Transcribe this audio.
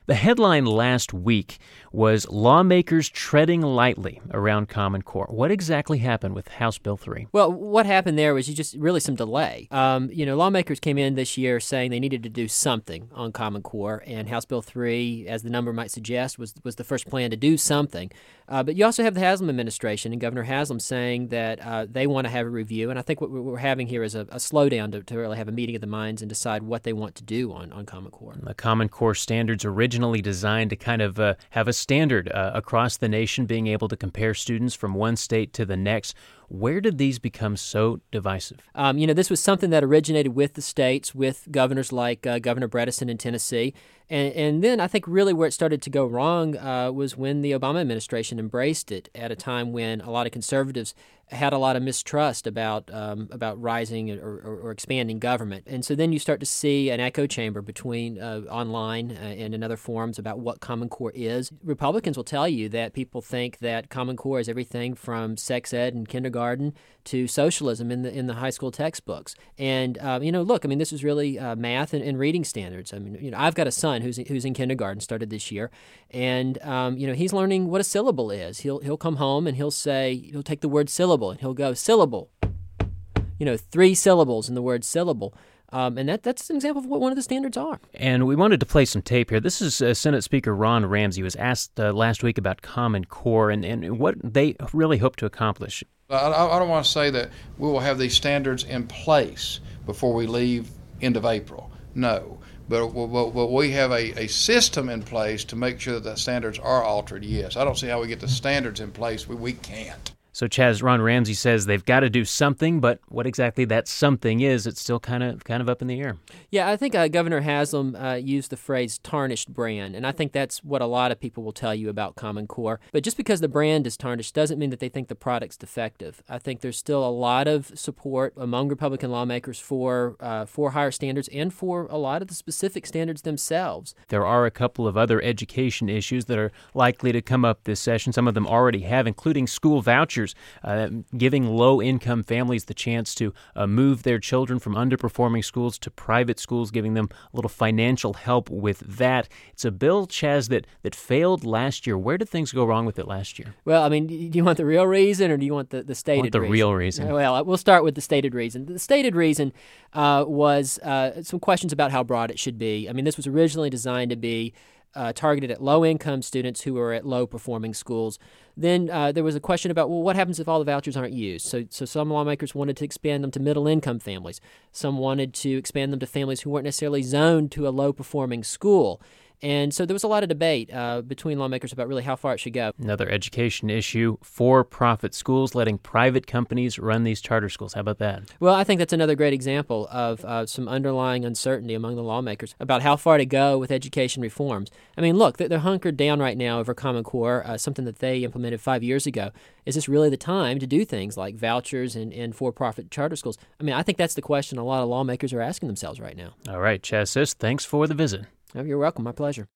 The headline last week was lawmakers treading lightly around Common Core. What exactly happened with House Bill 3? Well, what happened there was just really some delay. Lawmakers came in this year saying they needed to do something on Common Core, and House Bill 3, as the number might suggest, was the first plan to do something. But you also have the Haslam administration and Governor Haslam saying that they want to have a review, and I think what we're having here is a slowdown to really have a meeting of the minds and decide what they want to do on Common Core. The Common Core standards originally designed to kind of have a standard across the nation, being able to compare students from one state to the next. Where did these become so divisive? This was something that originated with the states, with governors like Governor Bredesen in Tennessee. And then I think really where it started to go wrong was when the Obama administration embraced it at a time when a lot of conservatives had a lot of mistrust about rising or expanding government. And so then you start to see an echo chamber between online and in other forums about what Common Core is. Republicans will tell you that people think that Common Core is everything from sex ed and kindergarten to socialism in the high school textbooks. And this is really math and reading standards. I've got a son who's in kindergarten, started this year, and he's learning what a syllable is. He'll come home and he'll take the word syllable and he'll go syllable. 3 syllables in the word syllable. And that's an example of what one of the standards are. And we wanted to play some tape here. This is Senate Speaker Ron Ramsey was asked last week about Common Core and what they really hope to accomplish. I don't want to say that we will have these standards in place before we leave end of April. No. But we have a system in place to make sure that the standards are altered, yes. I don't see how we get the standards in place. We can't. So, Chaz, Ron Ramsey says they've got to do something, but what exactly that something is, it's still kind of up in the air. Yeah, I think Governor Haslam used the phrase tarnished brand, and I think that's what a lot of people will tell you about Common Core. But just because the brand is tarnished doesn't mean that they think the product's defective. I think there's still a lot of support among Republican lawmakers for higher standards and for a lot of the specific standards themselves. There are a couple of other education issues that are likely to come up this session. Some of them already have, including school vouchers. Giving low-income families the chance to move their children from underperforming schools to private schools, giving them a little financial help with that. It's a bill, Chaz, that failed last year. Where did things go wrong with it last year? Well, do you want the real reason or do you want the stated reason? I want the real reason. Well, we'll start with the stated reason. The stated reason was some questions about how broad it should be. This was originally designed to be targeted at low-income students who are at low-performing schools. Then there was a question about, well, what happens if all the vouchers aren't used? So some lawmakers wanted to expand them to middle-income families. Some wanted to expand them to families who weren't necessarily zoned to a low-performing school. And so there was a lot of debate between lawmakers about really how far it should go. Another education issue, for-profit schools letting private companies run these charter schools. How about that? Well, I think that's another great example of some underlying uncertainty among the lawmakers about how far to go with education reforms. Look, they're hunkered down right now over Common Core, something that they implemented 5 years ago. Is this really the time to do things like vouchers and for-profit charter schools? I think that's the question a lot of lawmakers are asking themselves right now. All right, Chaz Sisk, thanks for the visit. Oh, you're welcome. My pleasure.